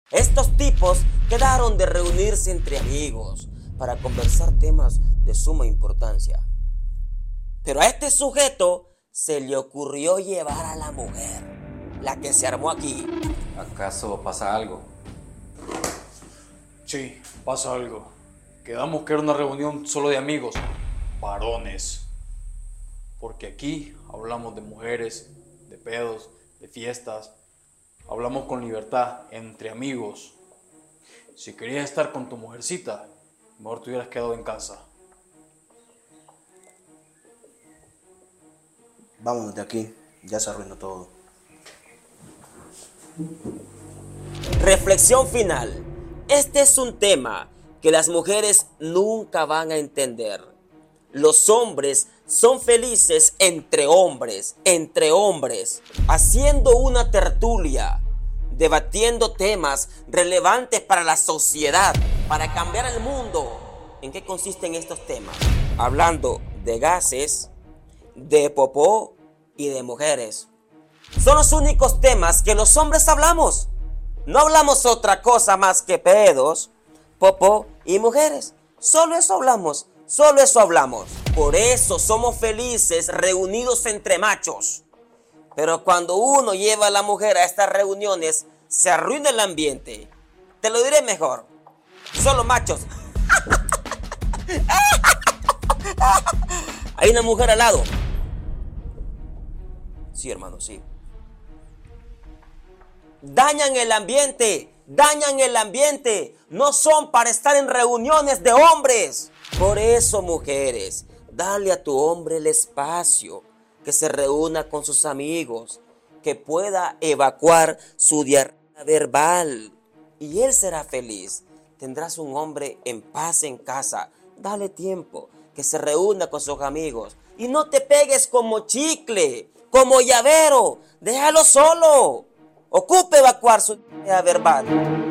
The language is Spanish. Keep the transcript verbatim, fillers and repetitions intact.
Estos tipos quedaron de reunirse entre amigos para conversar temas de suma importancia. Pero a este sujeto se le ocurrió llevar a la mujer, la que se armó aquí. ¿Acaso pasa algo? Sí, pasa algo. Quedamos que era una reunión solo de amigos, varones. Porque aquí hablamos de mujeres, de pedos, de fiestas. Hablamos con libertad, entre amigos. Si querías estar con tu mujercita, mejor te hubieras quedado en casa. Vámonos de aquí, ya se arruinó todo. Reflexión final. Este es un tema que las mujeres nunca van a entender. Los hombres son felices entre hombres, entre hombres, haciendo una tertulia, debatiendo temas relevantes para la sociedad, para cambiar el mundo. ¿En qué consisten estos temas? Hablando de gases, de popó y de mujeres. Son los únicos temas que los hombres hablamos. No hablamos otra cosa más que pedos, popó y mujeres. Solo eso hablamos, solo eso hablamos. Por eso somos felices reunidos entre machos. Pero cuando uno lleva a la mujer a estas reuniones, se arruina el ambiente. Te lo diré mejor. Solo machos. Hay una mujer al lado. Sí, hermano, sí. Dañan el ambiente, dañan el ambiente. No son para estar en reuniones de hombres. Por eso, mujeres, dale a tu hombre el espacio, que se reúna con sus amigos, que pueda evacuar su diarrea verbal. Y él será feliz. Tendrás un hombre en paz en casa. Dale tiempo, que se reúna con sus amigos. Y no te pegues como chicle, como llavero. Déjalo solo. Ocupe evacuar su diarrea verbal.